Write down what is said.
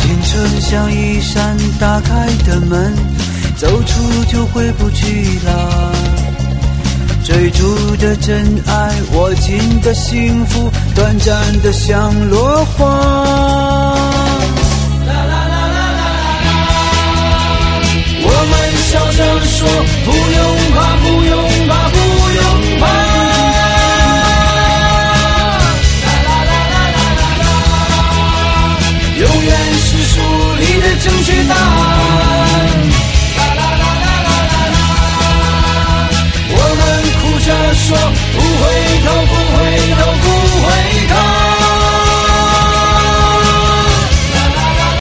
青春像一扇打开的门，走出就回不去了。追逐的真爱，握紧的幸福，短暂的像落花。我们小声说，不用怕，不用